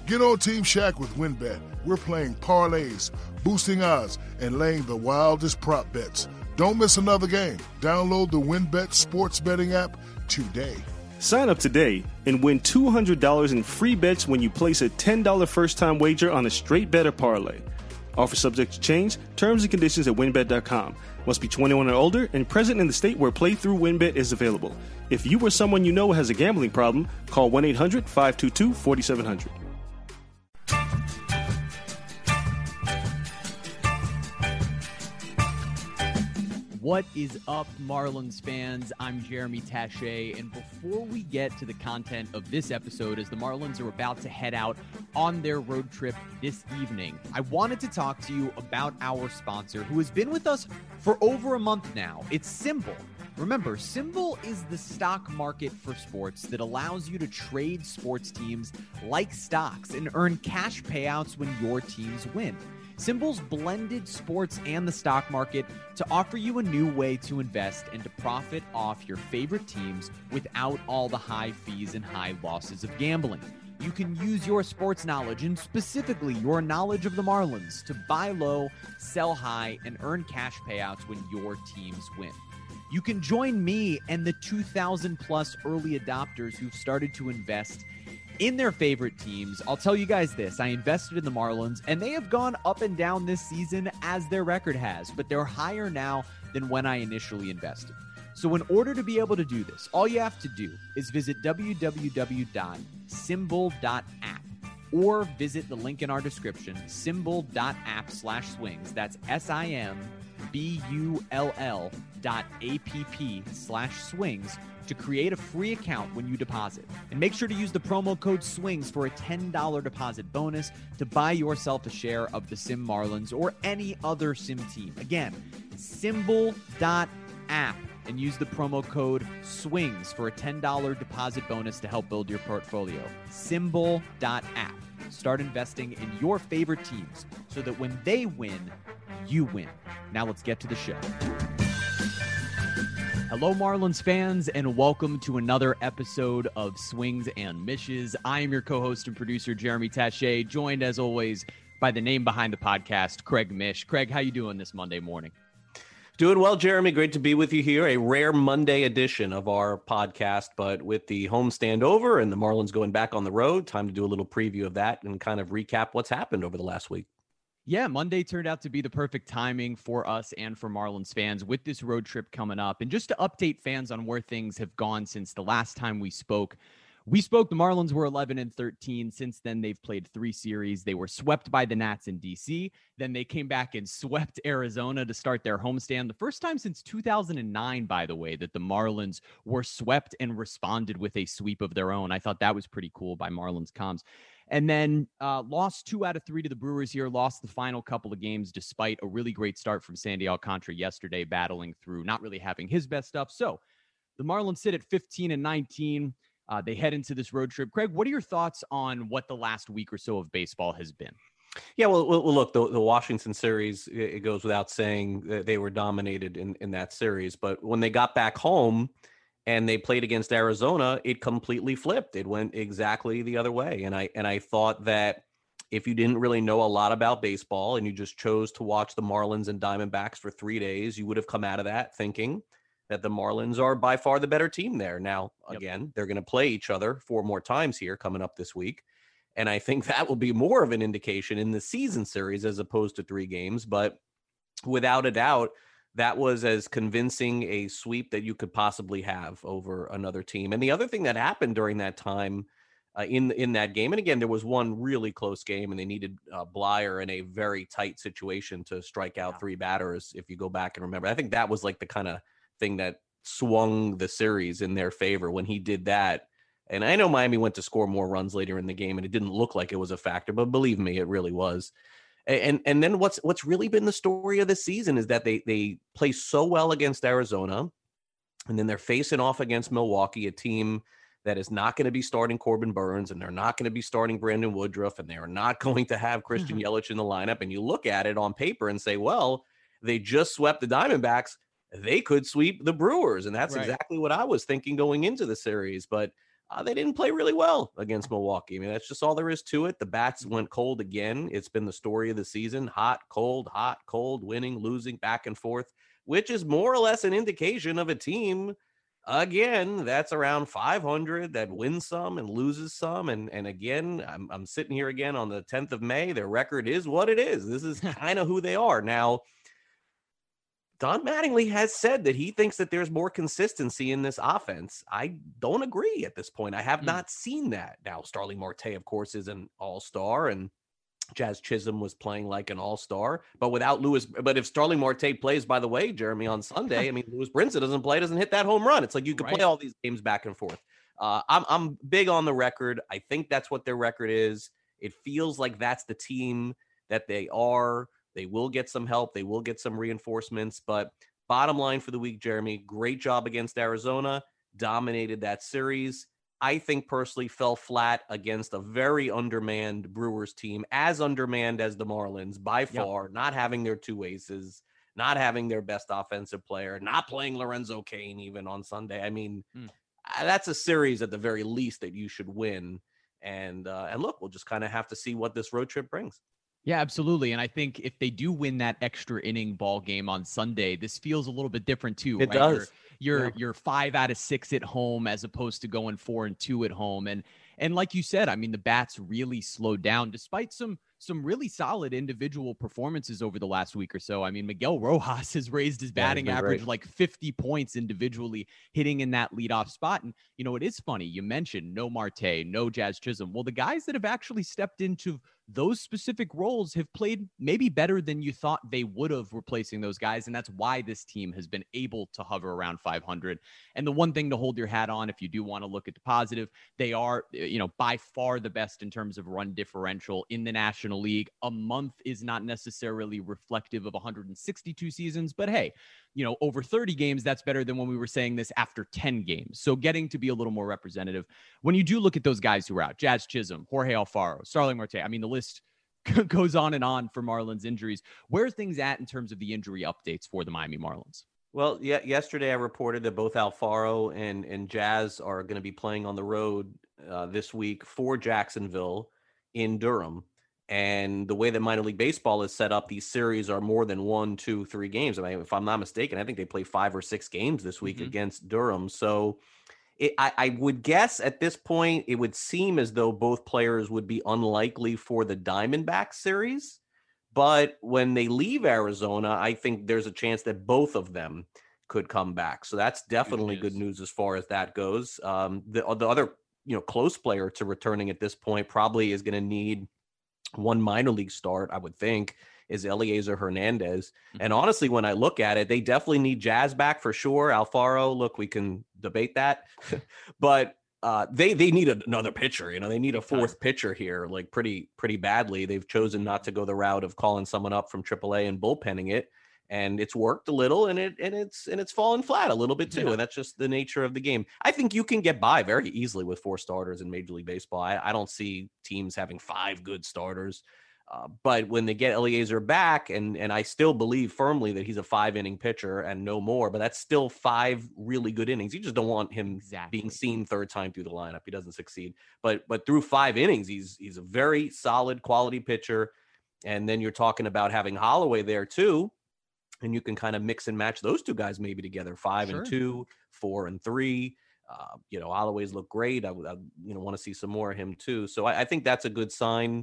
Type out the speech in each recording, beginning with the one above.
Get on Team Shaq with WinBet. We're playing parlays, boosting odds, and laying the wildest prop bets. Don't miss another game. Download the WinBet sports betting app today. Sign up today and win $200 in free bets when you place a $10 first-time wager on a straight bet or parlay. Offer subject to change. Terms and conditions at winbet.com. Must be 21 or older and present in the state where playthrough WinBet is available. If you or someone you know has a gambling problem, call 1-800-522-4700. What is up, Marlins fans? I'm Jeremy Taché, and before we get to the content of this episode, as the Marlins are about to head out on their road trip this evening, I wanted to talk to you about our sponsor, who has been with us for over a month now. It's SimBull. Remember, SimBull is the stock market for sports that allows you to trade sports teams like stocks and earn cash payouts when your teams win. SimBull's blended sports and the stock market to offer you a new way to invest and to profit off your favorite teams without all the high fees and high losses of gambling. You can use your sports knowledge, and specifically your knowledge of the Marlins, to buy low, sell high, and earn cash payouts when your teams win. You can join me and the 2,000 plus early adopters who've started to invest in their favorite teams. I'll tell you guys this, I invested in the Marlins, and they have gone up and down this season as their record has, but they're higher now than when I initially invested. So in order to be able to do this, all you have to do is visit www.simbull.app or visit the link in our description, simbull.app/swings. That's SIMBULL.app/swings to create a free account when you deposit. And make sure to use the promo code SWINGS for a $10 deposit bonus to buy yourself a share of the Sim Marlins or any other Sim team. Again, simbull.app and use the promo code SWINGS for a $10 deposit bonus to help build your portfolio. Simbull.app. Start investing in your favorite teams so that when they win, you win. Now let's get to the show. Hello, Marlins fans, and welcome to another episode of Swings and Mishes. I am your co-host and producer, Jeremy Taché, joined, as always, by the name behind the podcast, Craig Mish. Craig, how you doing this Monday morning? Doing well, Jeremy. Great to be with you here. A rare Monday edition of our podcast, but with the homestand over and the Marlins going back on the road, time to do a little preview of that and kind of recap what's happened over the last week. Yeah, Monday turned out to be the perfect timing for us and for Marlins fans with this road trip coming up. And just to update fans on where things have gone since the last time we spoke, the Marlins were 11-13. Since then, they've played 3 series. They were swept by the Nats in DC. Then they came back and swept Arizona to start their homestand. The first time since 2009, by the way, that the Marlins were swept and responded with a sweep of their own. I thought that was pretty cool by Marlins comms. And then lost 2 out of 3 to the Brewers here, lost the final couple of games despite a really great start from Sandy Alcantara yesterday, battling through not really having his best stuff. So the Marlins sit at 15-19. They head into this road trip. Craig, what are your thoughts on what the last week or so of baseball has been? Yeah, well look, the Washington series, it goes without saying that they were dominated in that series. But when they got back home and they played against Arizona, it completely flipped. It went exactly the other way. And I thought that if you didn't really know a lot about baseball and you just chose to watch the Marlins and Diamondbacks for 3 days, you would have come out of that thinking that the Marlins are by far the better team there. Now, again, They're going to play each other 4 more times here coming up this week. And I think that will be more of an indication in the season series as opposed to 3 games. But without a doubt, that was as convincing a sweep that you could possibly have over another team. And the other thing that happened during that time in that game, and again, there was one really close game, and they needed Blyer in a very tight situation to strike out 3 batters, if you go back and remember. I think that was like the kind of thing that swung the series in their favor when he did that. And I know Miami went to score more runs later in the game, and it didn't look like it was a factor, but believe me, it really was. And then what's really been the story of the season is that they play so well against Arizona, and then they're facing off against Milwaukee, a team that is not going to be starting Corbin Burns, and they're not going to be starting Brandon Woodruff, and they are not going to have Christian Yelich in the lineup. And you look at it on paper and say, well, they just swept the Diamondbacks. They could sweep the Brewers. And that's exactly what I was thinking going into the series. But they didn't play really well against Milwaukee. I mean, that's just all there is to it. The bats went cold again. It's been the story of the season. Hot, cold, winning, losing, back and forth, which is more or less an indication of a team, again, that's around 500, that wins some and loses some. And again, I'm sitting here again on the 10th of May. Their record is what it is. This is kind of who they are. Now, Don Mattingly has said that he thinks that there's more consistency in this offense. I don't agree at this point. I have not seen that. Now, Starling Marte, of course, is an all-star, and Jazz Chisholm was playing like an all-star, but without Lewis. But if Starling Marte plays, by the way, Jeremy, on Sunday, I mean, Lewis Brinson doesn't hit that home run. It's like you can play all these games back and forth. I'm big on the record. I think that's what their record is. It feels like that's the team that they are. They will get some help. They will get some reinforcements. But bottom line for the week, Jeremy, great job against Arizona. Dominated that series. I think personally fell flat against a very undermanned Brewers team, as undermanned as the Marlins by far, not having their two aces, not having their best offensive player, not playing Lorenzo Cain even on Sunday. I mean, that's a series at the very least that you should win. And look, we'll just kind of have to see what this road trip brings. Yeah, absolutely. And I think if they do win that extra inning ball game on Sunday, this feels a little bit different too. It does. You're 5 out of 6 at home as opposed to going 4-2 at home. And like you said, I mean, the bats really slowed down despite some really solid individual performances over the last week or so. I mean, Miguel Rojas has raised his batting average like 50 points individually, hitting in that leadoff spot. And, you know, it is funny. You mentioned no Marte, no Jazz Chisholm. Well, the guys that have actually stepped into those specific roles have played maybe better than you thought they would have replacing those guys. And that's why this team has been able to hover around 500. And the one thing to hold your hat on, if you do want to look at the positive, they are, you know, by far the best in terms of run differential in the National League. A month is not necessarily reflective of 162 seasons, but hey, you know, over 30 games, that's better than when we were saying this after 10 games. So getting to be a little more representative. When you do look at those guys who are out, Jazz Chisholm, Jorge Alfaro, Starling Marte, I mean, the list goes on and on for Marlins injuries. Where are things at in terms of the injury updates for the Miami Marlins? Well, yeah, yesterday I reported that both Alfaro and Jazz are going to be playing on the road this week for Jacksonville in Durham. And the way that minor league baseball is set up, these series are more than 1, 2, 3 games. I mean, if I'm not mistaken, I think they play 5 or 6 games this week against Durham. So I would guess at this point, it would seem as though both players would be unlikely for the Diamondbacks series. But when they leave Arizona, I think there's a chance that both of them could come back. So that's definitely good news as far as that goes. The other, you know, close player to returning at this point probably is going to need one minor league start, I would think, is Eliezer Hernandez. And honestly, when I look at it, they definitely need Jazz back for sure. Alfaro, look, we can debate that, but they need another pitcher. You know, they need a fourth pitcher here, like pretty badly. They've chosen not to go the route of calling someone up from AAA and bullpenning it. And it's worked a little, and it's fallen flat a little bit too. And that's just the nature of the game. I think you can get by very easily with 4 starters in Major League Baseball. I don't see teams having 5 good starters. But when they get Eliezer back, and I still believe firmly that he's a 5-inning pitcher and no more, but that's still 5 really good innings. You just don't want him being seen third time through the lineup. He doesn't succeed. But through 5 innings, he's a very solid quality pitcher. And then you're talking about having Holloway there too. And you can kind of mix and match those two guys maybe together, 5 and 2, 4 and 3. You know, Holloway's look great. I want to see some more of him too. So I think that's a good sign.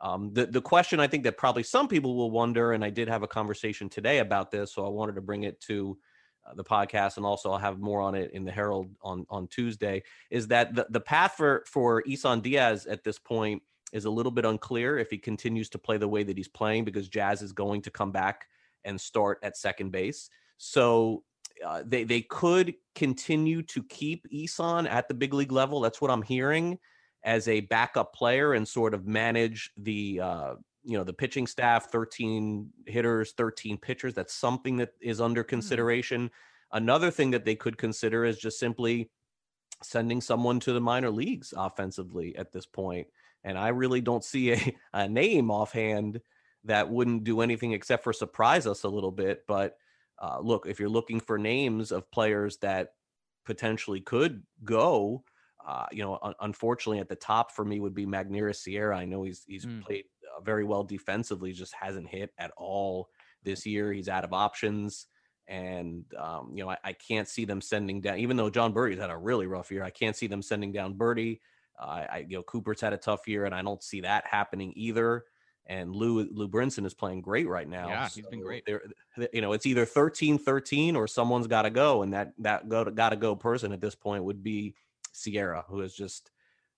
The question I think that probably some people will wonder, and I did have a conversation today about this, so I wanted to bring it to the podcast, and also I'll have more on it in the Herald on Tuesday, is that the path for Isan Diaz at this point is a little bit unclear if he continues to play the way that he's playing, because Jazz is going to come back and start at second base. So they could continue to keep Isan at the big league level. That's what I'm hearing, as a backup player, and sort of manage the pitching staff, 13 hitters, 13 pitchers. That's something that is under consideration. Another thing that they could consider is just simply sending someone to the minor leagues offensively at this point. And I really don't see a name offhand that wouldn't do anything except for surprise us a little bit. But look, if you're looking for names of players that potentially could go, Unfortunately, at the top for me would be Magneuris Sierra. I know he's played very well defensively, just hasn't hit at all this year. He's out of options. And, I can't see them sending down, even though John Birdie's had a really rough year, I can't see them sending down Birdie. Cooper's had a tough year, and I don't see that happening either. And Lou Brinson is playing great right now. Yeah, he's been great. It's either 13-13 or someone's got to go. And that got to go person at this point would be Sierra, who is just,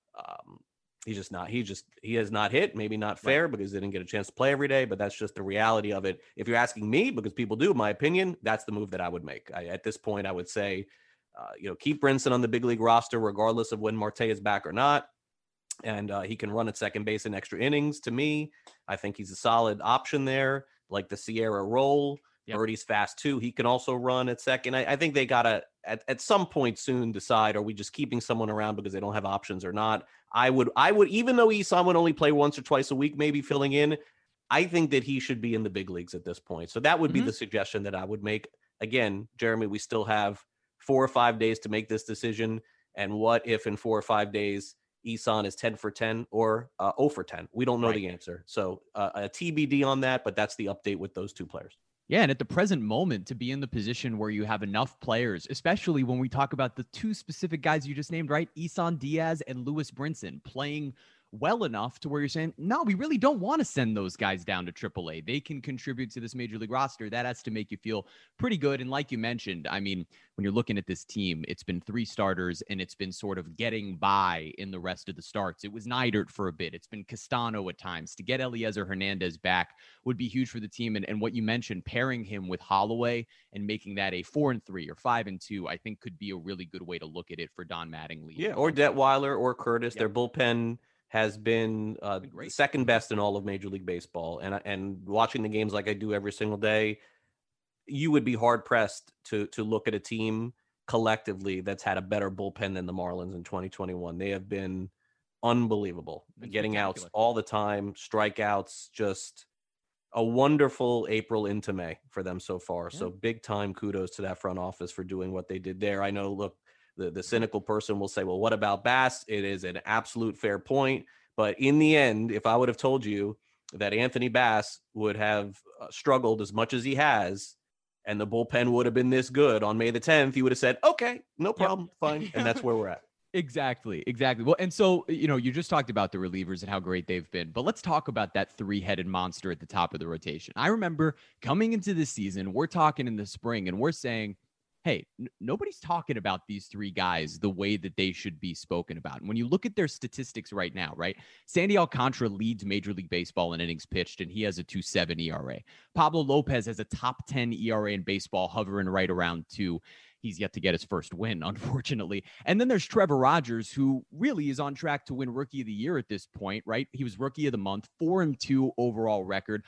he has not hit, maybe not fair because they didn't get a chance to play every day, but that's just the reality of it. If you're asking me, because people do, my opinion, that's the move that I would make. At this point, I would say, keep Brinson on the big league roster, regardless of when Marte is back or not. And he can run at second base in extra innings. To me, I think he's a solid option there, like the Sierra role. Yep. Birdie's fast too. He can also run at second. I think they gotta at some point soon decide, are we just keeping someone around because they don't have options or not? I would, even though Isan would only play once or twice a week, maybe filling in, I think that he should be in the big leagues at this point. So that would be the suggestion that I would make. Again, Jeremy, we still have 4 or 5 days to make this decision. And what if in 4 or 5 days Isan is 10 for 10 or 0 for 10? We don't know the answer. So a TBD on that, but that's the update with those two players. Yeah, and at the present moment, to be in the position where you have enough players, especially when we talk about the two specific guys you just named, right? Isan Diaz and Lewis Brinson playing well enough to where you're saying, no, we really don't want to send those guys down to AAA. They can contribute to this major league roster. That has to make you feel pretty good. And like you mentioned, I mean, when you're looking at this team, it's been 3 starters and it's been sort of getting by in the rest of the starts. It was Neidert for a bit. It's been Castano at times. To get Eliezer Hernandez back would be huge for the team. And what you mentioned, pairing him with Holloway and making that a 4-3 or 5-2, I think could be a really good way to look at it for Don Mattingly. Yeah, or Detweiler or Curtis. Yep. Their bullpen has been second best in all of Major League Baseball. And watching the games like I do every single day, you would be hard pressed to look at a team collectively that's had a better bullpen than the Marlins in 2021. They have been unbelievable, getting outs all the time, strikeouts, just a wonderful April into May for them so far. Yeah. So big time kudos to that front office for doing what they did there. I know, look, the cynical person will say, well, what about Bass? It is an absolute fair point. But in the end, if I would have told you that Anthony Bass would have struggled as much as he has, and the bullpen would have been this good on May the 10th, you would have said, okay, no problem, fine. And that's where we're at. Exactly. Well, and so, you just talked about the relievers and how great they've been, but let's talk about that 3-headed monster at the top of the rotation. I remember coming into this season, we're talking in the spring and we're saying, hey, nobody's talking about these 3 guys the way that they should be spoken about. And when you look at their statistics right now, right, Sandy Alcantara leads Major League Baseball in innings pitched, and he has a 2.7 ERA. Pablo Lopez has a top 10 ERA in baseball, hovering right around 2. He's yet to get his first win, unfortunately. And then there's Trevor Rogers, who really is on track to win Rookie of the Year at this point, right? He was Rookie of the Month, 4-2 overall record,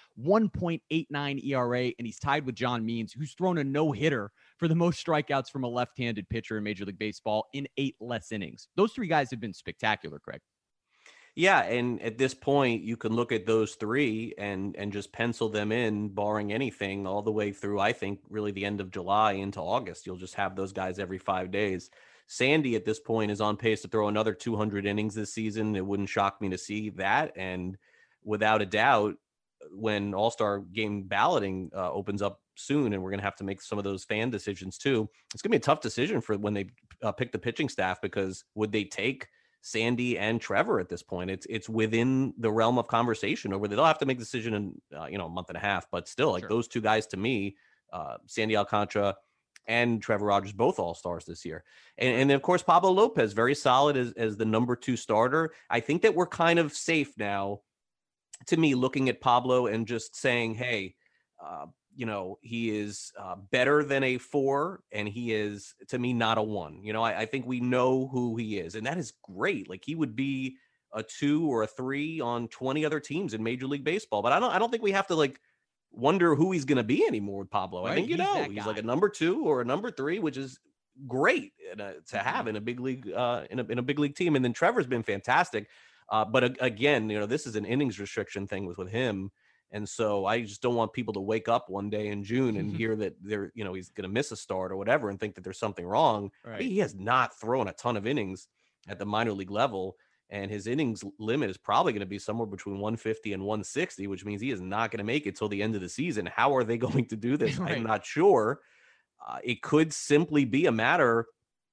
1.89 ERA, and he's tied with John Means, who's thrown a no-hitter for the most strikeouts from a left-handed pitcher in Major League Baseball in 8 less innings. Those 3 guys have been spectacular, Craig. Yeah, and at this point, you can look at those 3 and just pencil them in, barring anything, all the way through, I think, really the end of July into August. You'll just have those guys every 5 days. Sandy, at this point, is on pace to throw another 200 innings this season. It wouldn't shock me to see that. And without a doubt, when All-Star Game balloting opens up soon, and we're going to have to make some of those fan decisions too, it's going to be a tough decision for when they pick the pitching staff, because would they take Sandy and Trevor at this point? It's within the realm of conversation over. They'll have to make a decision in a month and a half, but still, like, those 2 guys to me, Sandy Alcantara and Trevor Rogers, both all-stars this year. And then of course, Pablo Lopez, very solid as the number 2 starter. I think that we're kind of safe now, to me, looking at Pablo and just saying, hey, he is better than a 4, and he is, to me, not a 1. I think we know who he is, and that is great. Like, he would be a 2 or a 3 on 20 other teams in Major League Baseball. But I don't think we have to wonder who he's going to be anymore with Pablo. Right? I think he's like a number 2 or a number 3, which is great to have in a big league in a big league team. And then Trevor's been fantastic. But again, this is an innings restriction thing with him. And so I just don't want people to wake up one day in June and hear that he's going to miss a start or whatever and think that there's something wrong. Right. He has not thrown a ton of innings at the minor league level. And his innings limit is probably going to be somewhere between 150 and 160, which means he is not going to make it till the end of the season. How are they going to do this? Right. I'm not sure. It could simply be a matter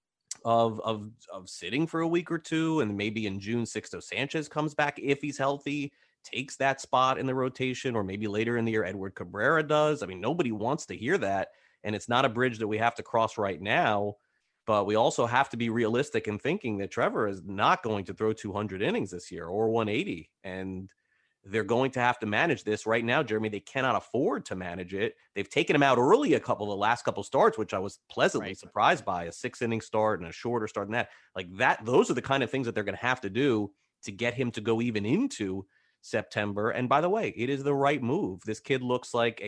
of sitting for a week or two, and maybe in June, Sixto Sanchez comes back if he's healthy, takes that spot in the rotation, or maybe later in the year, Edward Cabrera does. I mean, nobody wants to hear that, and it's not a bridge that we have to cross right now. But we also have to be realistic in thinking that Trevor is not going to throw 200 innings this year or 180. And they're going to have to manage this right now, Jeremy. They cannot afford to manage it. They've taken him out early the last couple starts, which I was pleasantly surprised by, a 6-inning start and a shorter start than that. Like that, those are the kind of things that they're going to have to do to get him to go even into September. And by the way, it is the right move. This kid looks like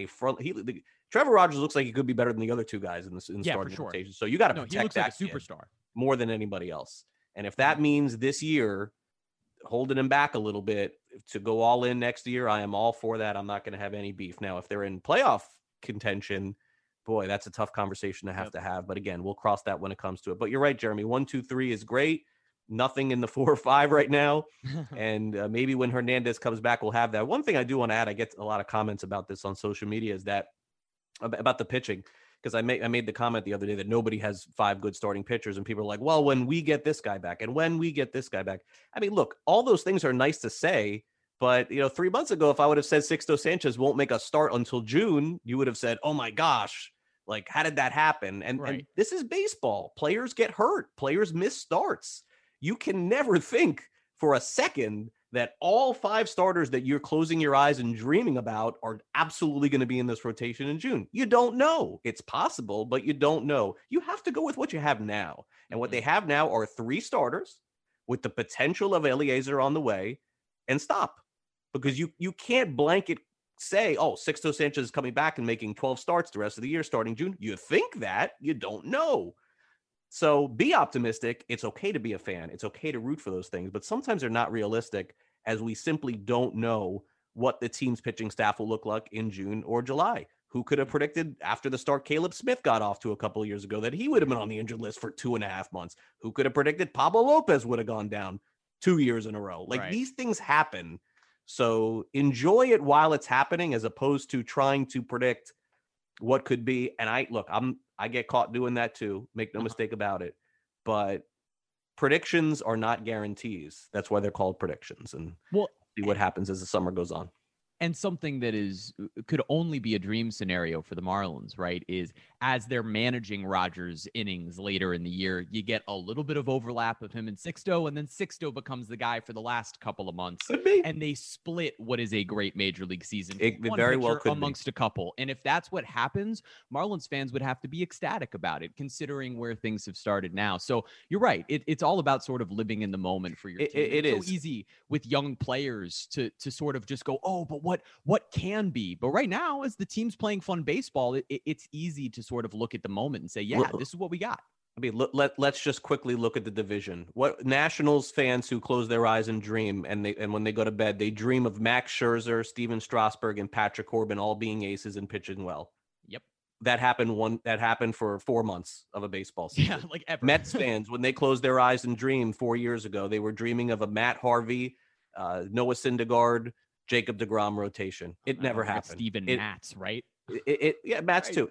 Trevor Rogers looks like he could be better than the other two guys in the starting rotation. So you got to protect he looks that like a superstar more than anybody else. And if that means this year holding him back a little bit to go all in next year, I am all for that. I'm not going to have any beef. Now, if they're in playoff contention, boy, that's a tough conversation to have. But again, we'll cross that when it comes to it. But you're right, Jeremy. 1, 2, 3 is great. Nothing in the 4 or 5 right now. And maybe when Hernandez comes back, we'll have that. One thing I do want to add, I get a lot of comments about this on social media, is that about the pitching, because I made the comment the other day that nobody has 5 good starting pitchers, and people are like, well, when we get this guy back and when we get this guy back. I mean, look, all those things are nice to say, but 3 months ago, if I would have said Sixto Sanchez won't make a start until June, you would have said, oh my gosh, like, how did that happen? And this is baseball. Players get hurt. Players miss starts. You can never think for a second that all 5 starters that you're closing your eyes and dreaming about are absolutely going to be in this rotation in June. You don't know. It's possible, but you don't know. You have to go with what you have now. And what they have now are 3 starters with the potential of Eliezer on the way, and stop. Because you can't blanket say, oh, Sixto Sanchez is coming back and making 12 starts the rest of the year starting June. You think that. You don't know. So be optimistic. It's okay to be a fan. It's okay to root for those things, but sometimes they're not realistic, as we simply don't know what the team's pitching staff will look like in June or July. Who could have predicted after the start Caleb Smith got off to a couple of years ago that he would have been on the injured list for 2.5 months? Who could have predicted Pablo Lopez would have gone down 2 years in a row? These things happen. So enjoy it while it's happening, as opposed to trying to predict what could be. And I get caught doing that too. Make no mistake about it. But predictions are not guarantees. That's why they're called predictions. And we'll see what happens as the summer goes on. And something that could only be a dream scenario for the Marlins, right, is as they're managing Rogers' innings later in the year, you get a little bit of overlap of him and Sixto, and then Sixto becomes the guy for the last couple of months. Could be. And they split what is a great major league season. It very well could amongst be. A couple. And if that's what happens, Marlins fans would have to be ecstatic about it, considering where things have started now. So you're right. It's all about sort of living in the moment for your team. It's so easy with young players to sort of just go, oh, but what can be. But right now, as the team's playing fun baseball, it's easy to sort of look at the moment and say, yeah, this is what we got. I mean, let's just quickly look at the division. What Nationals fans who close their eyes and dream, and when they go to bed, they dream of Max Scherzer, Steven Strasburg, and Patrick Corbin all being aces and pitching well. Yep. That happened for 4 months of a baseball season. Yeah, like ever. Mets fans, when they closed their eyes and dreamed 4 years ago, they were dreaming of a Matt Harvey, Noah Syndergaard, Jacob deGrom rotation. It never happened. Steven Matz, right? Matz too.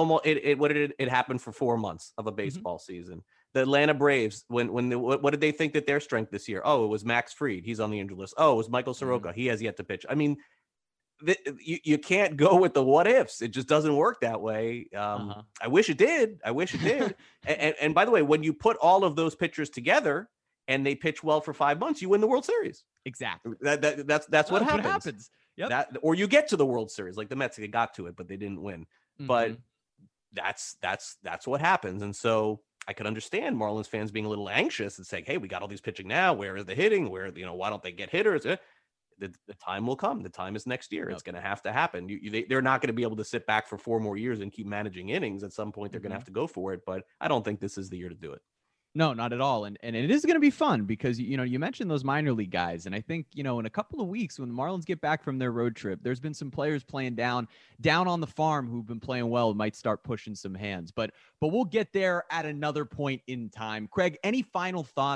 It happened for 4 months of a baseball season. The Atlanta Braves, what did they think that their strength this year? Oh, it was Max Fried. He's on the injured list. Oh, it was Michael Soroka. He has yet to pitch. I mean, you can't go with the what ifs. It just doesn't work that way. I wish it did. and by the way, when you put all of those pitchers together and they pitch well for 5 months, you win the World Series. Exactly. That's what happens. What happens. Yep. Or you get to the World Series, like the Mets. They got to it, but they didn't win. Mm-hmm. But that's what happens. And so I could understand Marlins fans being a little anxious and saying, "Hey, we got all these pitching now. Where is the hitting? Why don't they get hitters?" The time will come. The time is next year. Yep. It's going to have to happen. They're not going to be able to sit back for 4 more years and keep managing innings. At some point, they're going to have to go for it. But I don't think this is the year to do it. No, not at all. And it is going to be fun because, you mentioned those minor league guys. And I think, in a couple of weeks when the Marlins get back from their road trip, there's been some players playing down on the farm who've been playing well, might start pushing some hands. But we'll get there at another point in time. Craig, any final thoughts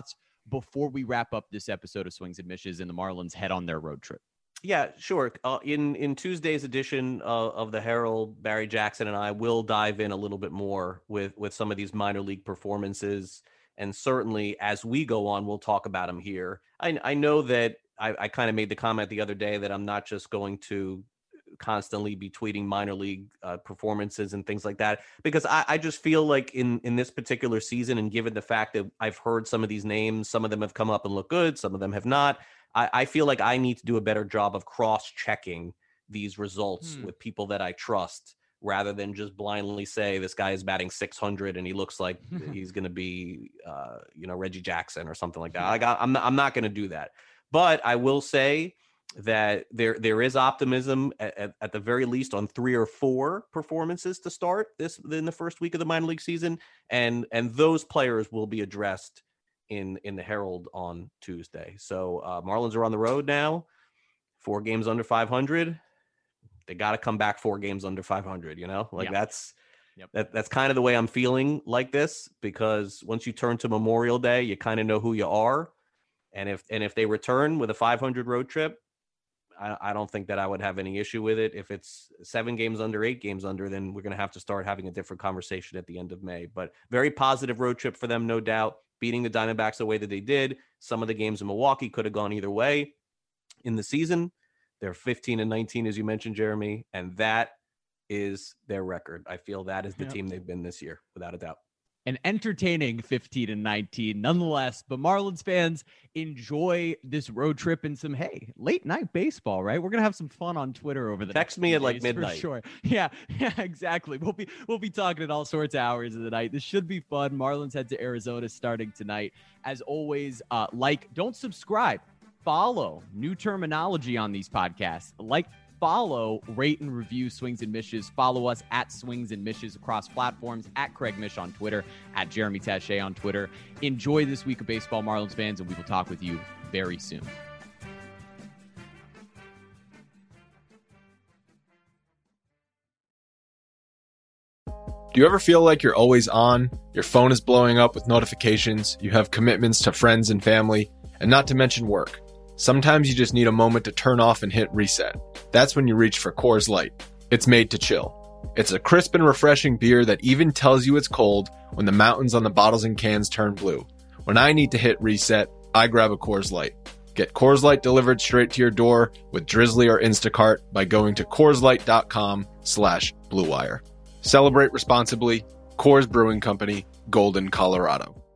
before we wrap up this episode of Swings and Mishes and the Marlins head on their road trip? Yeah, sure. In Tuesday's edition of the Herald, Barry Jackson and I will dive in a little bit more with some of these minor league performances. And certainly as we go on, we'll talk about them here. I know that I kind of made the comment the other day that I'm not just going to constantly be tweeting minor league performances and things like that, because I just feel like in this particular season, and given the fact that I've heard some of these names, some of them have come up and look good, some of them have not. I feel like I need to do a better job of cross-checking these results with people that I trust, rather than just blindly say this guy is batting 600 and he looks like he's going to be, Reggie Jackson or something like that. I'm not going to do that. But I will say that there is optimism at the very least on 3 or 4 performances to start this in the first week of the minor league season, and those players will be addressed in the Herald on Tuesday. So Marlins are on the road now, 4 games under 500. They got to come back 4 games under 500. That's kind of the way I'm feeling like this, because once you turn to Memorial Day, you kind of know who you are, and if they return with a 500 road trip, I don't think that I would have any issue with it. If it's 7 games under, 8 games under, then we're going to have to start having a different conversation at the end of May. But very positive road trip for them, no doubt. Beating the Diamondbacks the way that they did. Some of the games in Milwaukee could have gone either way in the season. They're 15-19, as you mentioned, Jeremy, and that is their record. I feel that is the team they've been this year, without a doubt. An entertaining 15-19 nonetheless, but Marlins fans, enjoy this road trip and some, late night baseball, right? We're going to have some fun on Twitter over the Text me at like midnight. For sure. Yeah, exactly. We'll be talking at all sorts of hours of the night. This should be fun. Marlins head to Arizona starting tonight. As always, don't subscribe, follow, new terminology on these podcasts, follow, rate, and review Swings and Mishes. Follow us at Swings and Mishes across platforms, at Craig Mish on Twitter, at Jeremy Taché on Twitter. Enjoy this week of baseball, Marlins fans, and we will talk with you very soon. Do you ever feel like you're always on? Your phone is blowing up with notifications, you have commitments to friends and family, and not to mention work. Sometimes you just need a moment to turn off and hit reset. That's when you reach for Coors Light. It's made to chill. It's a crisp and refreshing beer that even tells you it's cold when the mountains on the bottles and cans turn blue. When I need to hit reset, I grab a Coors Light. Get Coors Light delivered straight to your door with Drizzly or Instacart by going to CoorsLight.com/Blue Wire. Celebrate responsibly. Coors Brewing Company, Golden, Colorado.